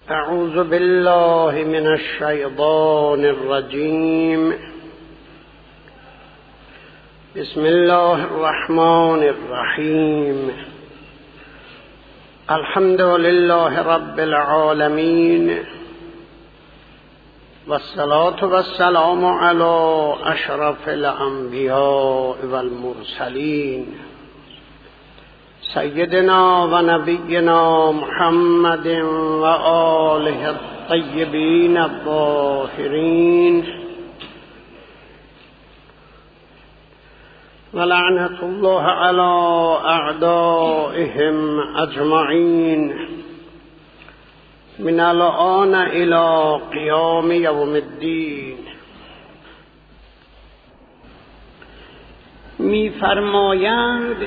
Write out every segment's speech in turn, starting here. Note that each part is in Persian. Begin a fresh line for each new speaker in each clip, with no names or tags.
اعوذ بالله من الشیطان الرجیم. بسم الله الرحمن الرحیم. الحمد لله رب العالمین والصلاة والسلام علی اشرف الانبیاء والمرسلین سیدنا و نبینا محمد و آله الطیبین الطاهرین و لعنت الله علی اعدائهم اجمعین من الآن الى قیام یوم الدین. می فرمایند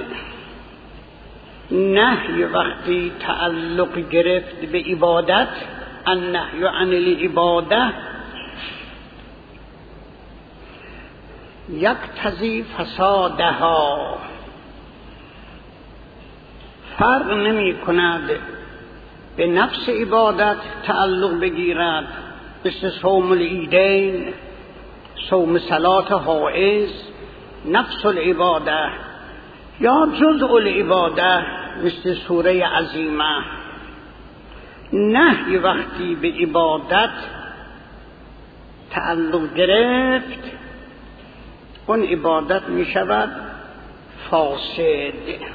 نهی وقتی تعلق گرفت به عبادت، النهی عن العباده یقتضی فسادها، فرق نمی کند به نفس عبادت تعلق بگیرد مثل صوم العیدین، صوم صلات حائض، نفس العباده، یا جزء العباده مثل سوره عظیمه. نهی وقتی به عبادت تعلق گرفت اون عبادت می شود فاسد.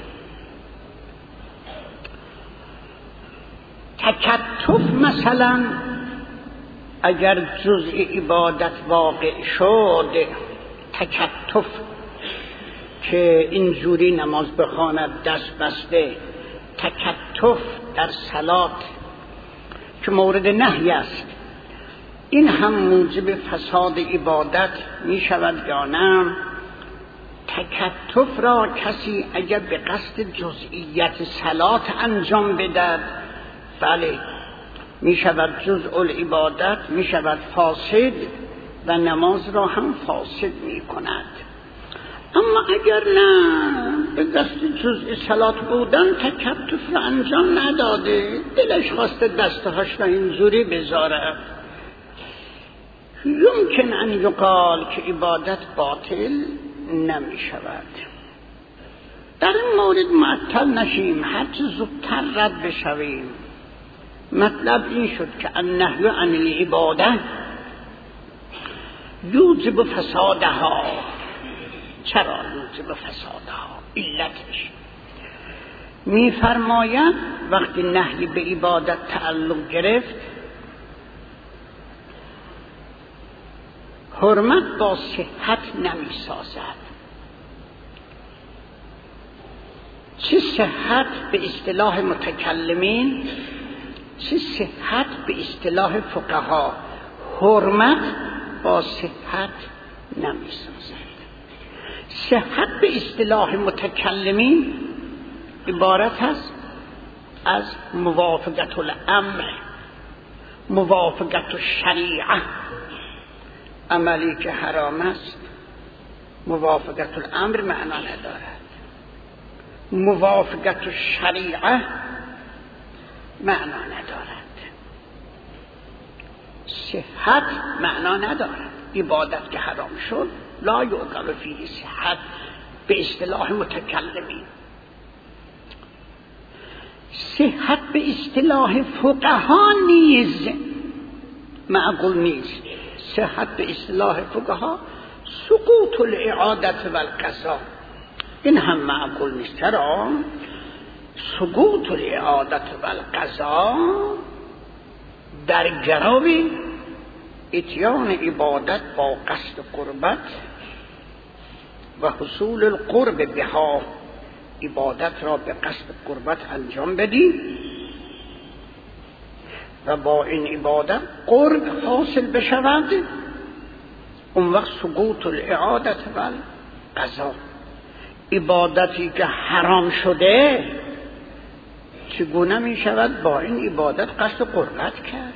تکتف مثلا اگر جزء عبادت واقع شد، تکتف که اینجوری نماز بخواند دست بسته، تکتف در صلات که مورد نهی است، این هم موجب فساد عبادت می شود یا نه؟ تکتف را کسی اگر به قصد جزئیت صلات انجام بدهد، بله می شود جزء العبادت، می شود فاسد و نماز را هم فاسد می کند. اما اگر نه به دست جزء صلات بودن تکتف را انجام نداده، دلش خواسته دستهاش را اینجوری بذاره، یمکن ان یقال که عبادت باطل نمی شود. در این مورد معطل نشیم، هرچه زودتر رد بشویم. مطلب این شد که النهی عن العباده یوجب فسادها. چرا یوجب فسادها؟ علتش می فرماید وقتی نهی به عبادت تعلق گرفت، حرمت با صحت نمی سازد. چه صحت به اصطلاح متکلمین، چه صحت به اصطلاح فقها. حرمت با صحت نمی سازد. صحت به اصطلاح متکلمین عبارت است از موافقت الامر، موافقت الشریعه. عملی که حرام است موافقت الامر معنا ندارد، موافقت الشریعه معنا ندارد، صحت معنا ندارد. عبادت که حرام شد لا یعقل فیه صحت به اصطلاح متکلمین. صحت به اصطلاح فقها نیز معقول نیست. صحت به اصطلاح فقها سقوط الاعادت و القضا، این هم معقول نیست. چرا؟ سقوط الاعادت و القضا در گرو اتیان عبادت با قصد قربت و حصول القرب بها. عبادت را به قصد قربت انجام بدی و با این عبادت قرب حاصل بشود، اون وقت سقوط الاعادت و القضا. عبادتی که حرام شده چگونه می شود با این عبادت قصد قربت کرد؟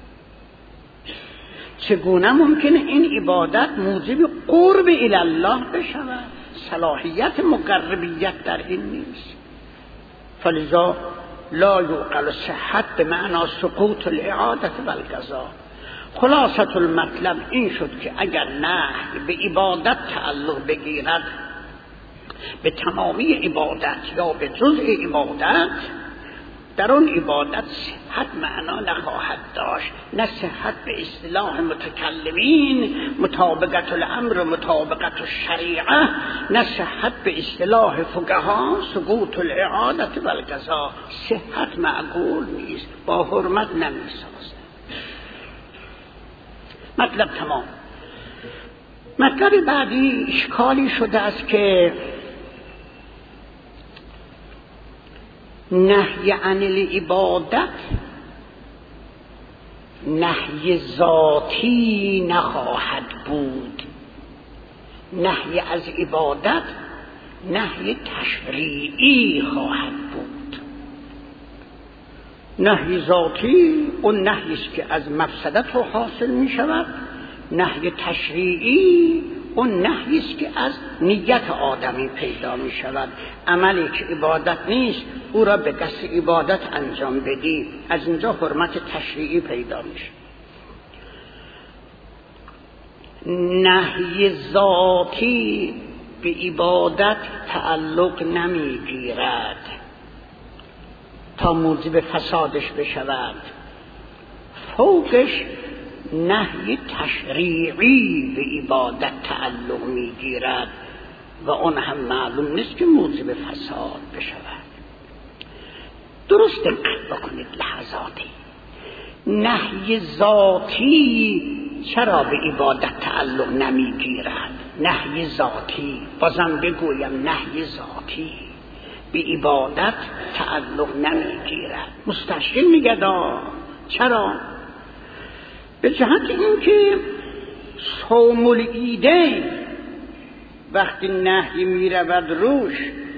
چگونه ممکنه این عبادت موجب قرب الی الله بشود؟ صلاحیت مقربیت در این نیست. فلذا لا یعقل صحت به معنا سقوط الاعادت و القضا. خلاصة المطلب این شد که اگر نهی به عبادت تعلق بگیرد، به تمامی عبادت یا به جزء عبادت، در اون عبادت صحت معنا نخواهد داشت. نه صحت به اصطلاح متکلمین مطابقت الامر و مطابقت الشریعه، نه صحت به اصطلاح فقها سقوط الاعادت و القضا. صحت معقول نیست، با حرمت نمیسازه. مطلب تمام. مطلب بعدی اشکالی شده است که نهی عن العبادت نهی ذاتی نخواهد بود. نهی از عبادت نهی تشریعی خواهد بود. نهی ذاتی اون نهی است که از مفسدت رو حاصل می شود. نهی تشریعی اون نهی است که از نیت آدمی پیدا می شود. عملی که عبادت نیست او را به قصد عبادت انجام بدی، از اینجا حرمت تشریعی پیدا می شود. نهی ذاتی به عبادت تعلق نمی گیرد تا موجب فسادش بشود. فوقش نهی تشریعی به عبادت تعلق میگیرد و اون هم معلوم نیست که موجب فساد بشود. درست دقت بکنید لحظاتی. نهی ذاتی چرا به عبادت تعلق نمیگیرد؟ نهی ذاتی، بازم بگویم نهی ذاتی به عبادت تعلق نمیگیرد. مستشکل میگه چرا؟ به جهت اینکه صوم العیدین وقتی نهی میرود روش،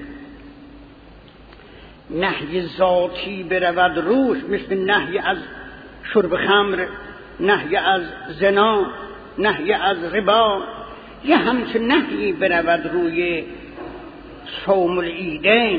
نهی ذاتی برود روش، مثل نهی از شرب خمر، نهی از زنا، نهی از ربا، یه همچه نهی برود روی صوم العیدین،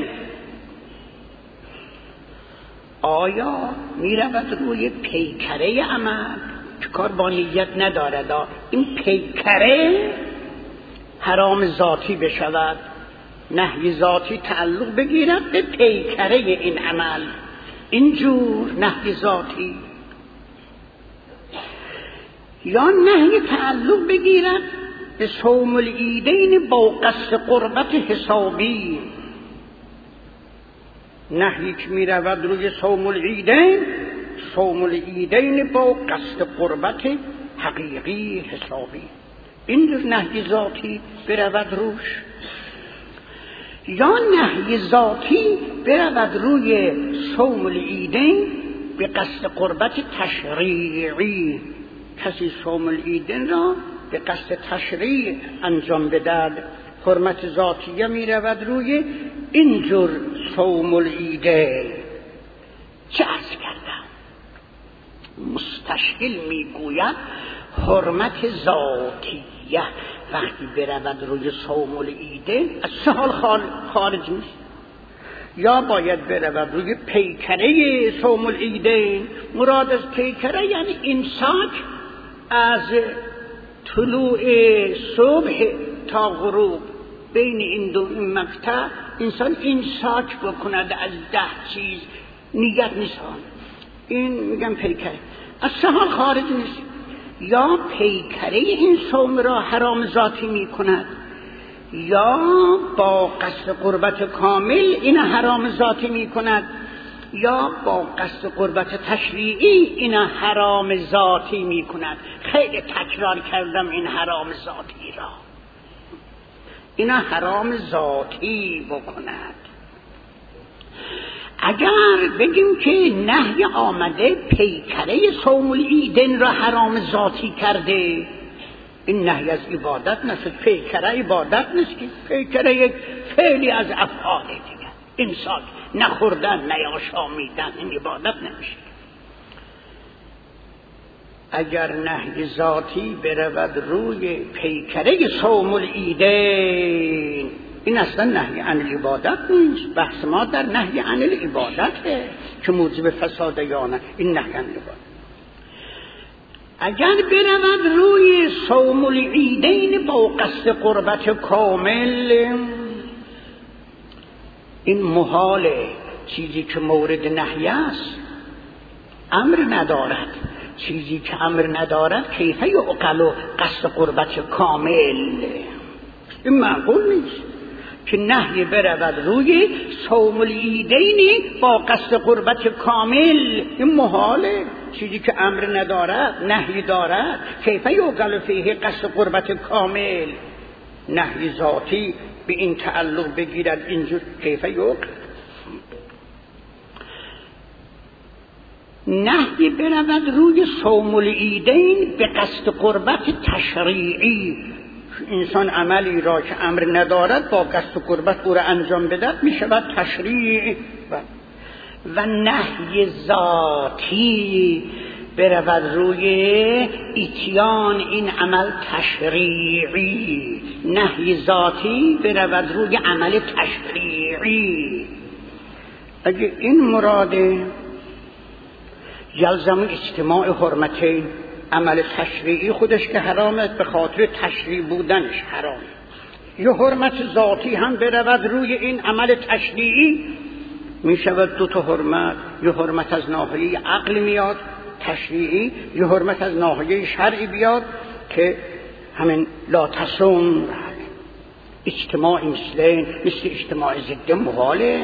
آیا میرود روی پیکره عمل که کار با نیت ندارد؟ این پیکره حرام ذاتی بشود، نهی ذاتی تعلق بگیرد به پیکره این عمل، اینجور نهی ذاتی. یا نهی تعلق بگیرد به صوم العیدین با قصد قربت حسابی، نهی که می رود روی صوم العیدین، صوم العیدین با قصد قربت حقیقی حسابی، این نهی ذاتی برود روش. یا نهی ذاتی برود روی صوم العیدین به قصد قربت تشریعی، کسی صوم العیدین را به قصد تشریع انجام بدهد، حرمت ذاتیه می رود روی اینجور صوم العیدین. چه عرض کردم؟ مستشکل می گوید حرمت ذاتیه وقتی برود روی صوم العیدین از سه حال خارج نیست. یا باید برود روی پیکره صوم العیدین، مراد از پیکره یعنی امساک از طلوع صبح تا غروب، بین این دو مقطع انسان امساک بکند از 10 چیز، نیت نیست، این میگم پیکره، از سه حال خارج نیست. یا پیکره این صوم را حرام ذاتی میکند، یا با قصد قربت کامل این حرام ذاتی میکند، یا با قصد قربت تشریعی این حرام ذاتی میکند. خیلی تکرار کردم این حرام ذاتی را، این حرام ذاتی بکند. اگر بگیم که نهی آمده پیکره صوم العیدین را حرام ذاتی کرده، این نهی از عبادت نشد، پیکره عبادت نیست که، پیکره یک فعلی از افعال دیگر، امساک، نخوردن، نیاشامیدن، این عبادت نمیشه. اگر نهی ذاتی برود روی پیکره صوم العیدین، این اصلا نهی عن العبادت نیست. بحث ما در نهی عن العبادته که موجب فساد یا نه. این نهی عن العبادت اگر برود روی صوم العیدین با قصد قربت کامل، این محاله. چیزی که مورد نهی است امر ندارد، چیزی که امر ندارد کیف یعقل قصد قربت کامل. این معقول نیست که نهی برود روی صوم العیدین با قصد قربت کامل. این محاله. چیزی که امر ندارد نهی دارد کیف یعقل فیه قصد قربت کامل. نهی ذاتی به این تعلق بگیرد اینجور کیف یعقل. نهی برود روی صوم العیدین به قصد قربت تشریعی. انسان عملی را که امر ندارد با قصد قربت او را انجام بدهد می شود تشریع. و نهی ذاتی برود روی اتیان این عمل تشریعی. نهی ذاتی برود روی عمل تشریعی. اگه این مراده یلزم اجتماع حرمتین. عمل تشریعی خودش که حرامه به خاطر تشریع بودنش حرام. یه حرمت ذاتی هم برود روی این عمل تشریعی می شود دو تا حرمت. یه حرمت از ناحیه عقل میاد تشریعی، یه حرمت از ناحیه شرعی بیاد که همین لا تصوم. اجتماع مثل اجتماع ضد محاله.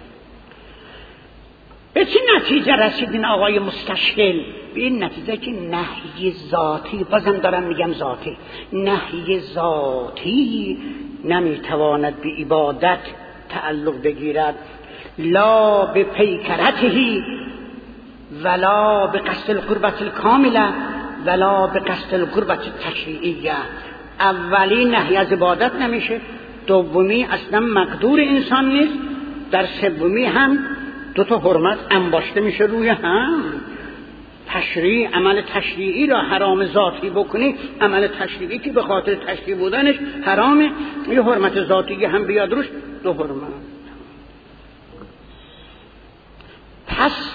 به چه نتیجه رسیدین آقای مستشکل؟ به این نتیجه که نهی ذاتی، بازم دارم میگم ذاتی، نهی ذاتی نمیتواند به عبادت تعلق بگیرد، لا به پیکرته ولا به قصد القربت الکامله ولا به قصد القربت التشریعیه. اولی نهی از عبادت نمیشه، دومی اصلا مقدور انسان نیست، در سومی هم دو تا حرمت انباشته میشه روی هم. تشریع، عمل تشریعی را حرام ذاتی بکنی، عمل تشریعی که به خاطر تشریع بودنش حرامه، یه حرمت ذاتی هم بیاد روش، دو حرمت. پس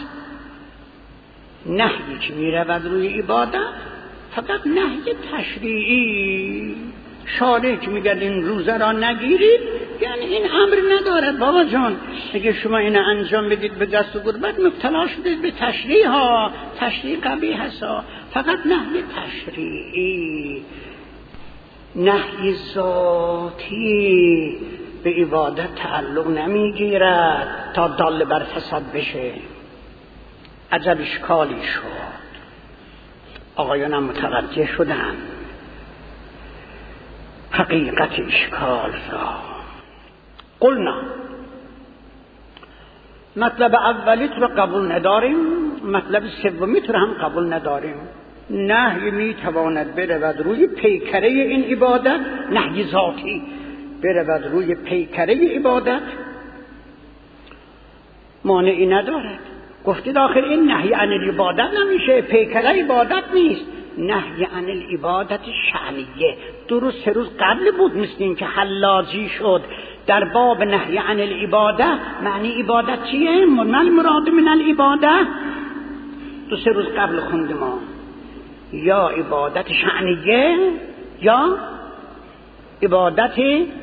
نهی که میرود روی عبادت فقط نهی تشریعی. شارع که میگه این روزه را نگیرید، یعنی این امر ندارد بابا جان اگه شما این انجام بدید به قصد قربت مبتلا شدید به تشریع ها، تشریع قبیح هست. فقط نهی تشریعی. نهی ذاتی به عبادت تعلق نمیگیرد تا دال بر فساد بشه. عجب اشکالی شد. آقایانم متوجه شدن حقیقت اشکال را. قلنا مطلب اولیت رو قبول نداریم، مطلب سومیت رو هم قبول نداریم. نهی میتواند برود روی پیکره این عبادت، نهی ذاتی برود روی پیکره عبادت، مانعی ندارد. گفتید آخر این نهی عن العبادت نمیشه، پیکره عبادت نیست. نهی عن العبادت شأنیه. درست 3 روز قبل بود مثل این که حلاجی شد در باب نهی عن العبادت. معنی عبادت چیه؟ من المراد من العبادت 2-3 روز قبل خوندیم ما. یا عبادت شأنیه یا عبادت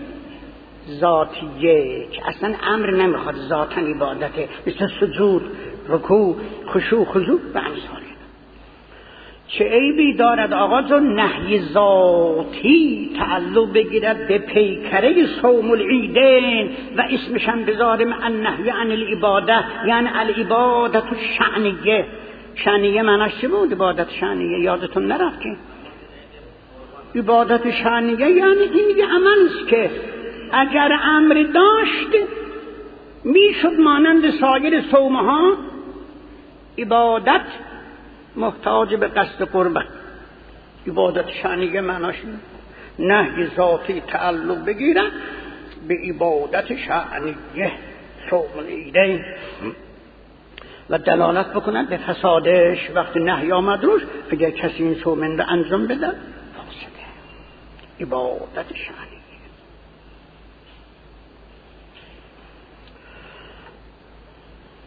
ذاتیه که اصلا امر نمیخواد، ذاتن عبادته، مثل سجود، رکوع، خشوع، خضوع و امثال. چه عیبی دارد آقا جون نهی ذاتی تعلق بگیرد به پیکره صوم العیدین و اسمش هم بذاریم النهی عن العباده، یعنی العبادت شأنیه. شأنیه معناش چی بود؟ عبادت شأنیه یادتون نرفت که عبادت شأنیه یعنی این عمل است که اگر امر داشت میشد مانند سایر صومها عبادت محتاج به قصد قربت. عبادت شأنیه معناش نهی ذاتی تعلق بگیرد به عبادت شأنیه صوم العیدین و دلالت بکنند به فسادش. وقتی نهی آمد روش اگر کسی این صوم را انجام بده فاسده. عبادت شأنیه.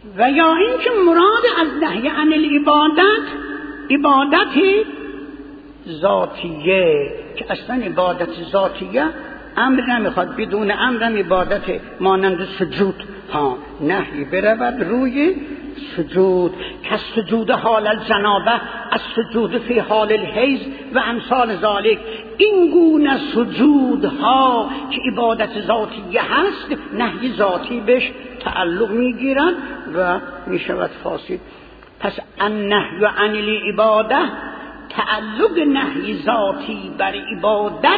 و یا اینکه مراد از نهی عن العبادت عبادت ذاتیه که اصلا عبادت ذاتیه امر نمیخواد، بدون امرم عبادت مانند سجود نهی برود روی سجود که سجود حال الجنابه از سجود فی حال الحیض و امثال ذالک. این گونه سجودها که عبادت ذاتیه هست نهی ذاتی بهش تعلق میگیرد و میشود فاسد. پس النهی عن العباده تعلق نهی ذاتی بر عبادت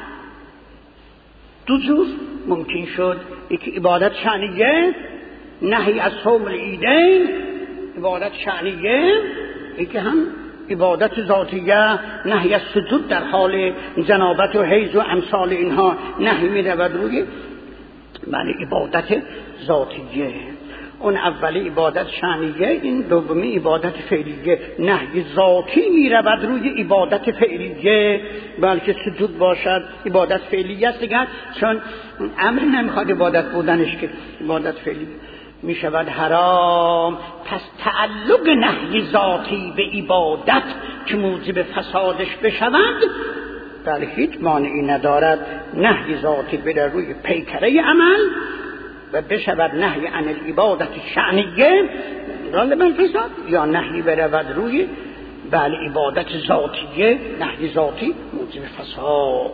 دو جور ممکن شد. یکی عبادت شأنیه نهی از صوم العیدین عبادت شأنیه، یکی هم عبادت ذاتیه نهی از سجود در حال جنابت و حیض و امثال اینها نهی می رود روی عبادت ذاتیه. اون اولی عبادت شأنیه، این دومی عبادت فعلیه. نهی ذاتی می رود روی عبادت فعلیه، بلکه سجود باشد عبادت فعلیه است دیگر، چون امر نمیخواد عبادت بودنش که عبادت فعلیه می شود حرام. پس تعلق نهی ذاتی به عبادت که موجب فسادش بشود بله هیچ مانعی ندارد نهی ذاتی بره روی پیکره عمل و بشود نهی عن العبادت شأنیه غالبا فساد، یا نهی برود روی بله عبادت ذاتیه نهی ذاتی موجب فساد.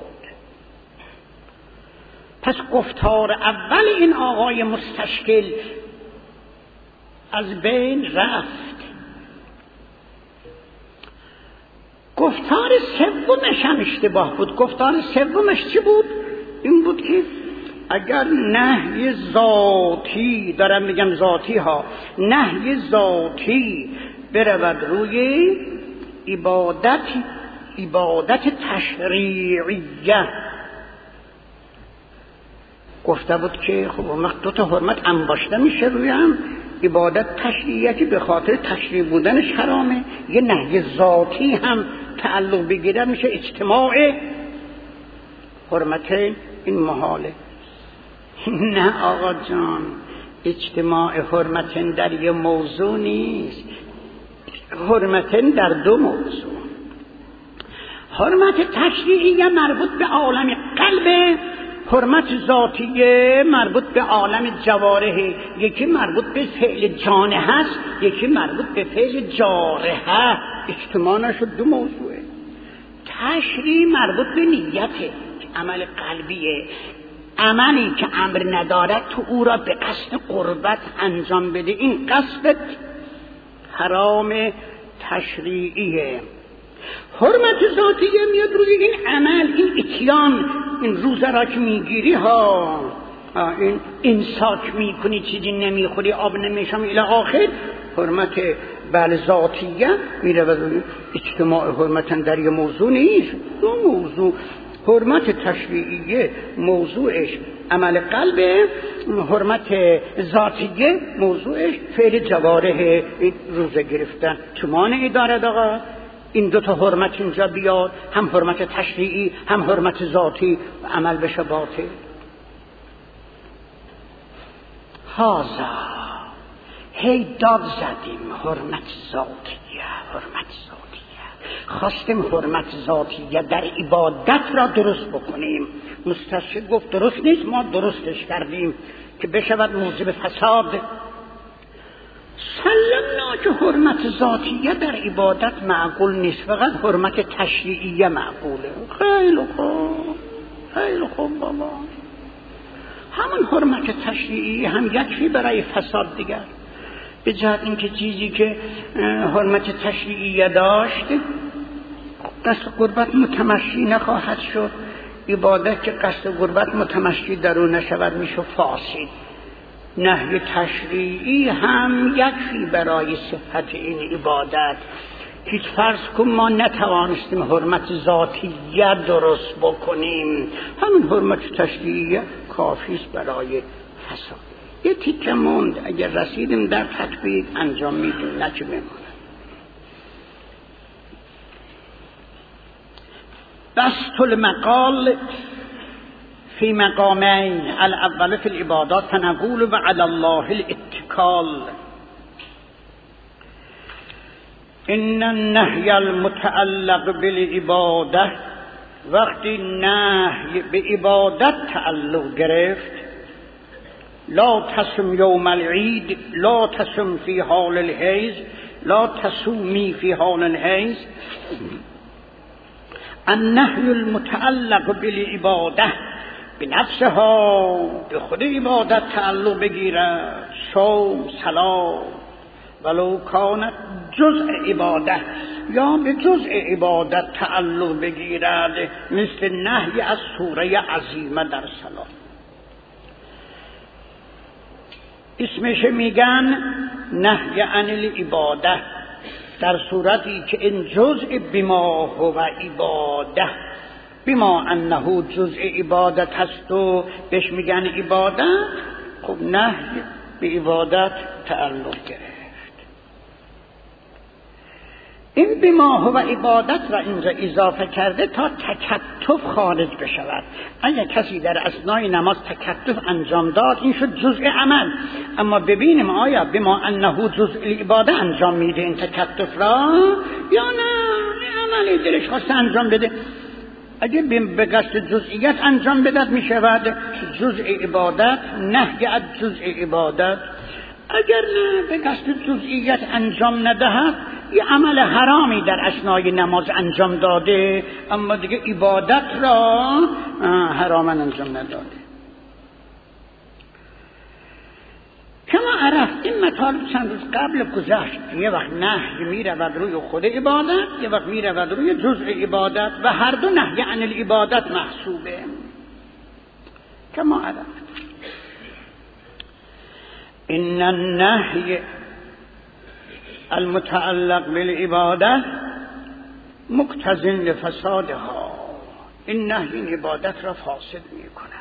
پس گفتار اول این آقای مستشکل از بین رفت. گفتار سومش هم اشتباه بود. گفتار سومش چی بود؟ این بود که اگر نهی ذاتی، دارم میگم ذاتی ها، نهی ذاتی برود روی عبادت تشریعیه، گفته بود که خب وقت دو تا حرمت انباشته میشه روی هم، عبادت تشریعیه که به خاطر تشریع بودنش حرامه، یه نهی ذاتی هم تعلق بگیره میشه اجتماع حرمتین، این محاله. نه آقا جان، اجتماع حرمتین در یه موضوع نیست، حرمتین در دو موضوع. حرمت تشریعیه مربوط به عالم قلب، حرمت ذاتیه مربوط به عالم جوارح. یکی مربوط به فعل جانه هست، یکی مربوط به فعل جارحه. اجتماع نشد، دو موضوعه. تشریع مربوط به نیته، عمل قلبیه، عملی که امر ندارد تو او را به قصد قربت انجام بده، این قصد حرام تشریعیه. حرمت ذاتیه میاد روی این عمل، این اتیان، این روزه را که میگیری ها، این امساک میکنی، چیزی نمیخوری، آب نمیشم الی آخر، حرمت بل ذاتیه میره و اجتماع حرمتن در یه موضوع نیست، دو موضوع. حرمت تشریعیه موضوعش عمل قلبه، حرمت ذاتیه موضوعش فعل جوارح، روزه گرفتن. چه مانعی دارد آقا این دو تا حرمت اینجا بیاد، هم حرمت تشریعی هم حرمت ذاتی، عمل بشه باطل؟ هازا هی داد زدیم حرمت ذاتیه، حرمت ذاتیه، خواستیم حرمت ذاتیه در عبادت را درست بکنیم. مستشهد گفت درست نیست، ما درستش کردیم که بشود موجب فساد. سلمنا که حرمت ذاتیه در عبادت معقول نیست، فقط حرمت تشریعیه معقوله. خیلی خوب، خیلی خوب بابا، همون حرمت تشریعی هم یکفی برای فساد دیگر. به جهت اینکه چیزی که حرمت تشریعیه داشت قصد قربت متمشی نخواهد شد، عبادت که قصد قربت متمشی در او نشود میشه فاسد. نهی تشریعی هم یکفی برای صحت این عبادت. هیچ فرض کن ما نتوانستیم حرمت ذاتیه درست بکنیم، همین حرمت تشریعیه کافیست برای فساد. یه تیکه موند، اگر رسیدیم در تطبیق انجام میدیم، نه چه میمونه. بسط المقال فی مقامین، الاول فی العبادات فنقول و علی الله الاتکال. ان النهی المتعلق بالعباده، وقتی نهی به عبادت تعلق گرفت، لا تصم یوم العید، لا تصم فی حال الحیض، لا تصومی فی حال الحیض، النهی المتعلق بالعباده به نفسها، به خود عبادت تعلق بگیرد، صوم، صلاة، ولو کانت جزء عبادت، یا به جزء عبادت تعلق بگیرد، مثل نهی از سوره عظیمه در صلاة. اسمش میگن نهی عن العباده، در صورتی که این جزء بما هو عباده، بما انه جزء عبادت هست و بهش میگن عبادت، خب نهی به عبادت تعلق گرفت. این بما هو عبادت را اینجا اضافه کرده تا تکتف خارج بشود. اگر کسی در اثنای نماز تکتف انجام داد، این شد جزء عمل. اما ببینیم آیا بما انه جزء العباده انجام میده این تکتف را یا نه عملی دلش خواست انجام بده. اگه به قصد جزئیت انجام بدهد میشود جزء عبادت، نهی از جزء عبادت. اگر نه به قصد جزئیت انجام ندهد، یه عمل حرامی در اثنای نماز انجام داده، اما دیگه عبادت را حراما انجام نداده. کما عرفت این مطالب چند روز قبل گذشت. یه وقت نهی میرود روی خود عبادت، یه وقت میرود روی جزء عبادت، و هر دو نهی عن العبادت محسوبه. کما عرفت ان النهی المتعلق بالعباده مقتض لفسادها، این نهی این عبادت را فاسد می کند.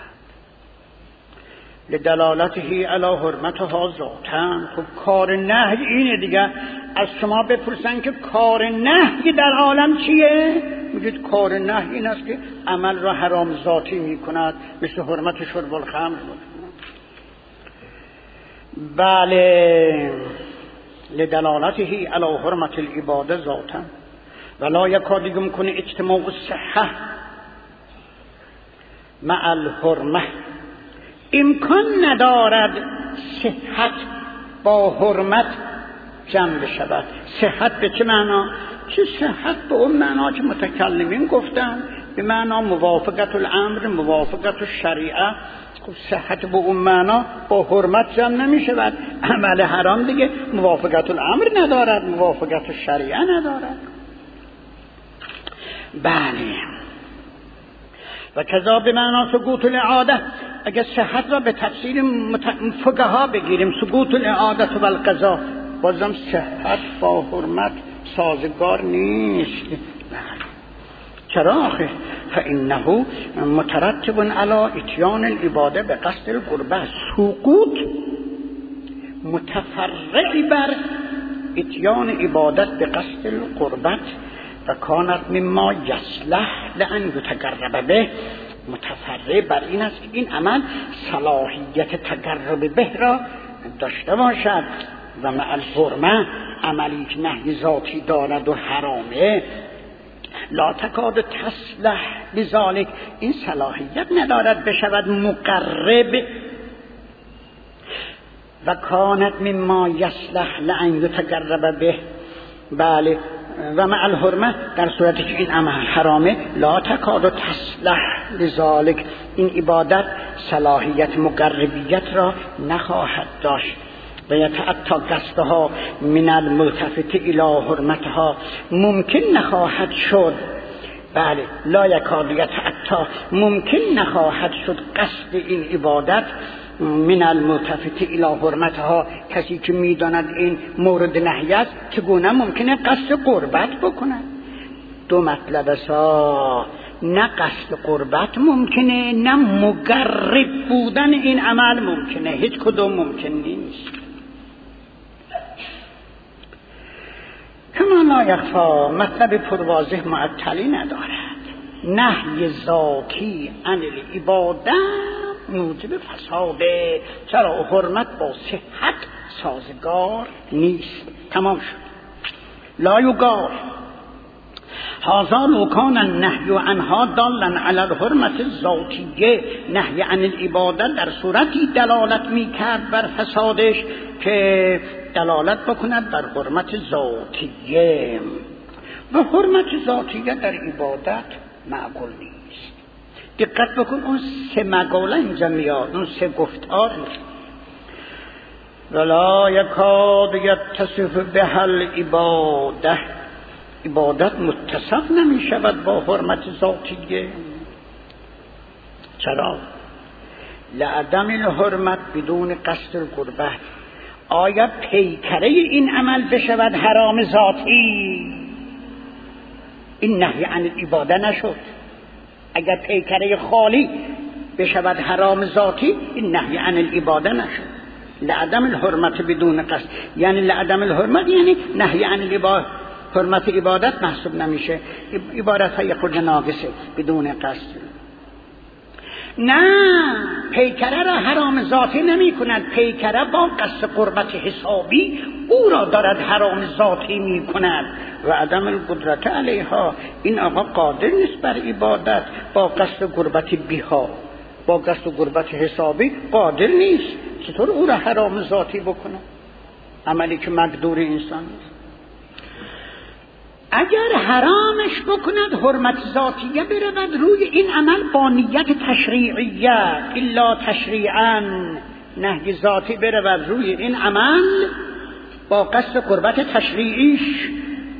لدلالته علی حرمتها ذاتا. خب کار نهی اینه دیگه. از شما بپرسن که کار نهی در عالم چیه؟ میگید کار نهی این است که عمل را حرام ذاتی می کند، مثل حرمت شرب الخمر. بله، لدلالته علی حرمت العباده ذاتا ولا یکاد یمکن اجتماع الصحه مع الحرمه. امکان ندارد صحت با حرمت جمع شود. صحت به چه معنا؟ چه صحت به اون معنا که متکلمین گفتن، به معنا موافقت الامر، موافقت الشریعه. خب صحت به اون معنا با حرمت جمع نمی شود. عمل حرام دیگه موافقت الامر ندارد، موافقت الشریعه ندارد. بله، و کذا به معنا سقوط الاعاده. اگر صحت را به تفسیر فقها بگیریم، سقوط الاعاده و القضا، بازم صحت با حرمت سازگار نیست. چرا آخه؟ فإنه مترتب علی اتیان العباده به قصد القربه. سقوط متفرع بر اتیان عبادت به قصد القربت و کانت مما یصلح لأن یتقرب به. متفرع بر این است که این عمل صلاحیت تقرب به را داشته باشد. و مع الحرمه، عملی که نهی ذاتی دارد و حرامه، لا تکاد تصلح بذالک، این صلاحیت ندارد بشود مقرب. و کانت مما یصلح لأن یتقرب به. بله، و مع الحرمه، در صورتی که این عمل حرامه، لا تکاد تصلح لذالک، این عبادت صلاحیت مقربیت را نخواهد داشت. و یتعطی قصدها من الملتفت الی حرمتها، ممکن نخواهد شد. بله، لا یکاد یتعطی، ممکن نخواهد شد قصد این عبادت من الملتفت الی حرمتها، کسی که میداند این مورد نهی است چگونه ممکنه قصد قربت بکند؟ دو مطلب سا، نه قصد قربت ممکنه، نه مقرب بودن این عمل ممکنه. هیچ کدوم ممکن نیست. کما لا یخفا، مطلب پرواضح معطلی ندارد. نهی ذاتی عن العباده موجب فساده. چرا؟ حرمت با صحت سازگار نیست. تمام شد. لا یقال هذا لو کان النهی عنها دالا علی الحرمة الذاتیه، نهی عن العبادت در صورتی دلالت میکرد بر فسادش که دلالت بکند بر حرمت ذاتیه، و حرمت ذاتیه در عبادت معقول نیست. دقت بکن، اون سه مقاله اینجا میاد، اون سه گفتار ولا یکاد یتصف بها العباده، عبادت متصف نمی شود با حرمت ذاتیه. چرا؟ لعدم الحرمت بدون قصد القربه، آیا پیکره این عمل بشود حرام ذاتی؟ این نهی عن العباده نشد. اگر پیکره خالی بشود حرام ذاتی، این نهی عن العباده نشد. لعدم الحرمت بدون قصد، یعنی لعدم الحرمت یعنی نهی عن العباده، حرمت عبادت محسوب نمیشه، عبادت های خود ناقصه بدون قصد. نه، پیکره را حرام ذاتی نمی کند، پیکره با قصد قربت حسابی او را دارد حرام ذاتی می کند و عدم القدرت علیها. این آقا قادر نیست بر عبادت با قصد قربت بیها، با قصد قربت حسابی قادر نیست. چطور او را حرام ذاتی بکنه؟ عملی که مقدور انسان نیست. اگر حرامش بکند حرمت ذاتیه برود روی این عمل با نیت تشریعیه، الا تشریعا، نهی ذاتی برود روی این عمل با قصد قربت تشریعیش،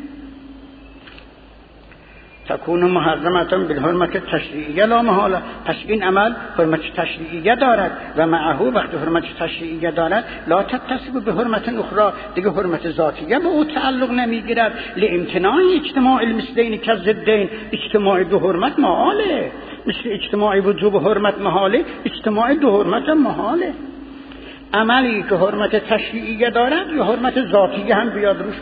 تکون محرمتا بالحرمت التشریعیه لا محاله. پس این عمل حرمت تشریعیه دارد و معه وقت حرمت تشریعیه دارد لا تتصف به حرمت اخرى، دیگه حرمت ذاتیه به او تعلق نمیگیرد. لامتناع اجتماع المثلین کالضدین، اجتماع دو حرمت محاله، مثل اجتماع وجوب حرمت محاله، اجتماع دو حرمت محاله. عملی که حرمت تشریعیه دارد یا حرمت ذاتیه هم بیاد روش.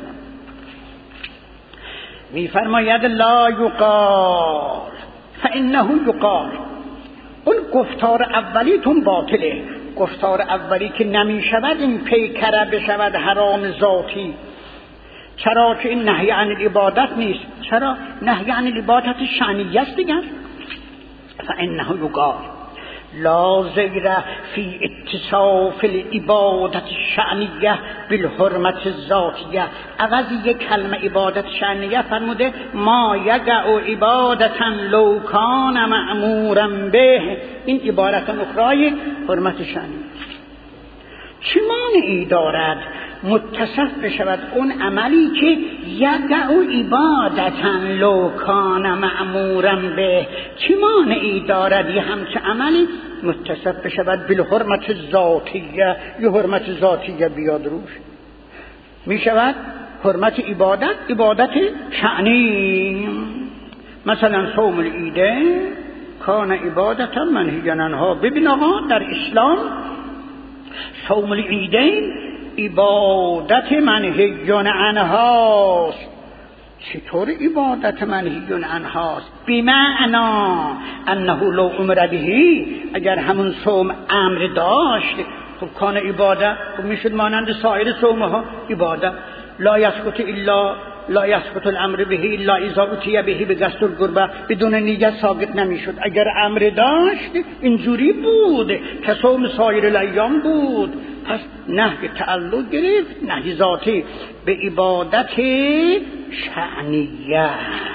میفرماید لا یقال فانه یقال. اون گفتار اولیتون باطله، گفتار اولی که نمی شود این پیکره بشود حرام ذاتی. چرا؟ که این نهی عن العبادت نیست. چرا؟ نهی عن العبادت شأنیه است دیگر. فانه یقال لا زیر فی اتصاف العبادت الشأنیه بالحرمت الذاتیه. عوض یک کلمه عبادت شأنیه فرموده ما یقع عبادتا لو کان مأمورا به. این عبارت اخرای حرمت شأنیه. چه مانعی دارد متصف بشود اون عملی که یقع عبادتا لو کان مأمورا به؟ چه مانعی دارد یه همچه عملی متصف بشود بالحرمت الذاتیه، یه حرمت ذاتیه بیاد روش؟ می شود حرمت عبادت، عبادت شأنی. مثلا صوم العیدین کان عبادتا منهی عنها. ببین آقا در اسلام صوم العیدین عبادت منهی عنهاست. چطور عبادت منهی عنهاست؟ بمعنی انه لو امر به، اگر همون صوم امر داشت خب کان عبادت، خب میشد مانند سایر صومها عبادت. لا یسقط الامر به الا اذا اتي به بقصد القربه، بدون نیت ثابت نمیشد. اگر امر داشت اینجوری بود که صوم سایر الایام بود. پس نهی تعلق گرفت، نهی ذاتی به عبادت شأنیه.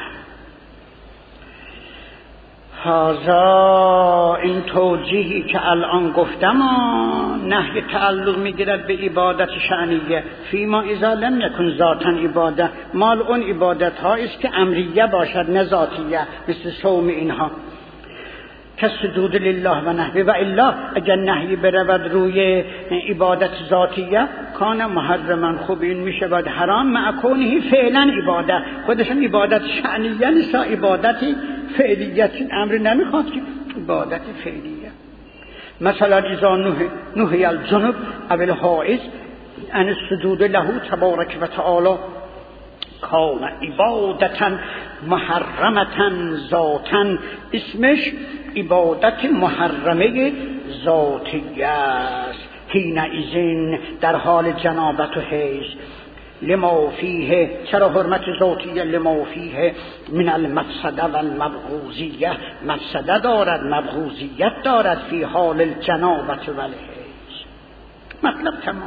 هذا این توجیهی که الان گفتم نهی تعلق میگیرد به عبادت شأنیه. فیما اذا لم یکن ذاتا عباده، مال اون عبادت ها است که امریه باشد نه ذاتیه، مثل صوم اینها که سجود لله و نحوه. و الا اگر نهی برود روی عبادت ذاتیه کان محرما، خوب این میشه باید حرام مع کونه فعلا عبادت. خودشون عبادت شأنیه نیست، عبادت فعلیت امر نمیخواد که عبادت فعلیه. مثلا اذا نهی الجنب او الحائض ان السجود له تبارک و تعالی کان عبادتا محرمتا ذاتا، اسمش عبادت محرمه ذاتیه است. حینئذ در حال جنابت و حیض لما فیه، چرا حرمت ذاتیه؟ لما فیه من المفسده و المبغوضیه، مفسده دارد، مبغوضیت دارد، فی حال الجنابت و الحیض. مطلب تمام.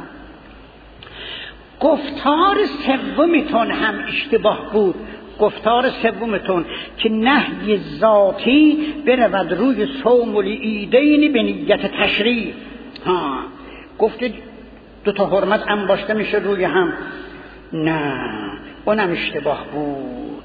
گفتار سومتون هم اشتباه بود، گفتار سومتون که نهی ذاتی برود روی صوم العیدین به نیت تشریع. گفتید دو تا حرمت انباشته میشه روی هم، نه اونم اشتباه بود.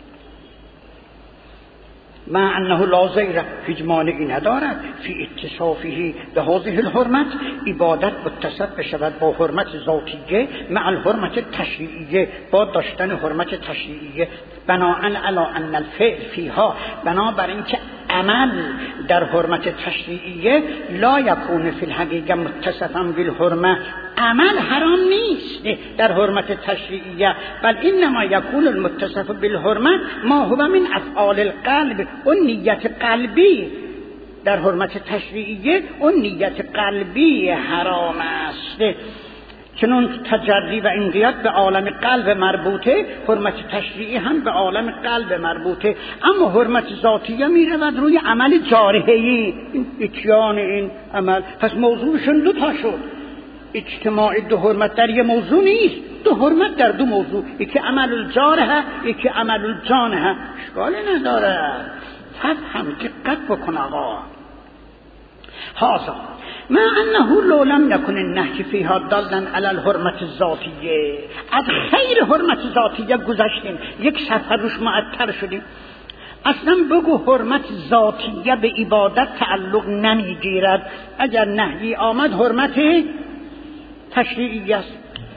مع انه لا ضیر، هیچ مانعی ندارد فی اتصافه به هذه الحرمت، عبادت متصف بشود با حرمت ذاتیه مع الحرمت تشریعیه، با داشتن حرمت تشریعیه، بناءً علی ان الفعل فیها، بنابر اینکه عمل در حرمت تشریعیه لا یکون فی الحقیقه متصفا بالحرمه، عمل حرام نیست در حرمت تشریعیه، بل انما یکون المتصف بالحرمه ما هو من افعال القلب، اون نیت قلبی در حرمت تشریعیه، اون نیت قلبی حرام است. چنون تجری و انقیاد به عالم قلب مربوطه، حرمت تشریعی هم به عالم قلب مربوطه، اما حرمت ذاتیه میرود روی عمل جارحه‌ای، این اتیان این عمل. پس موضوعشون دو تا شد، اجتماع دو حرمت در یه موضوع نیست، دو حرمت در دو موضوع، یکی عمل الجارحه یکی عمل الجانحه، اشکالی نداره. فهم دقت بکن آقا. هذا ما انه لو لم يكن النهي فيها دالا على الحرمت الذاتیه، از خیر حرمت ذاتیه گذشتیم، یک صفحه روش معطر شدیم. اصلا بگو حرمت ذاتیه به عبادت تعلق نمیگیرد، اگر نهی آمد حرمت تشریعی است.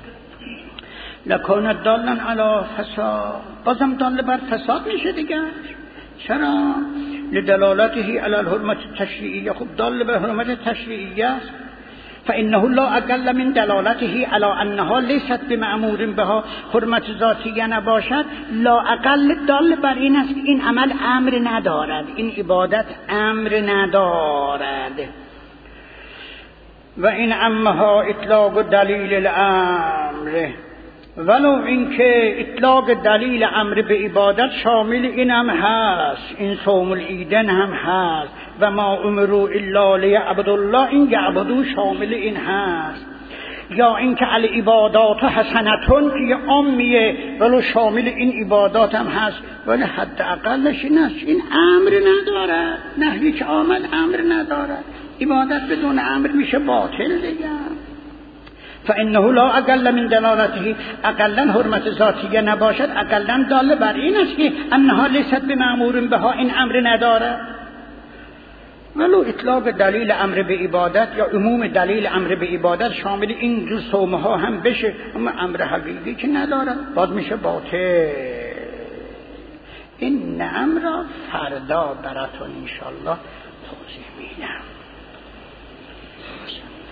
لکان دالا علی فساد، بازم دال بر فساد میشه دیگه. چرا؟ لدلالته علی الحرمت التشریعیه، خب دال به حرمت تشریعیه است. فانه لا اقل من دلالته علی انها لیست بمأمور بها، حرمت ذاتیه نباشد، لا اقل دال بر این است که این عمل امر ندارد، این عبادت امر ندارد. و این عمها اطلاق دلیل الامر، ولو اینکه اطلاق دلیل امر به عبادت شامل این هم هست، این صوم العیدین هم هست، و ما امروا الا لیعبدوا الله، این یعبدوا شامل این هست. یا اینکه العبادات حسنتون که یه عامیه ولو شامل این عبادات هم هست، ولی حد اقلش این است، این امر ندارد، نهی که آمد امر ندارد، عبادت بدون امر میشه باطل دیگه. فانه لا اقل من دلالته، اقلا حرمت ذاتیه نباشد، اقلا دال بر این است که انها لیست بمأمور بها، این امر نداره. ولو اطلاق دلیل امر به عبادت یا عموم دلیل امر به عبادت شامل این جور صومه ها هم بشه، اما امر حقیقی که نداره، باز میشه باطل. این نعم را فردا براتون انشالله توضیح میدم.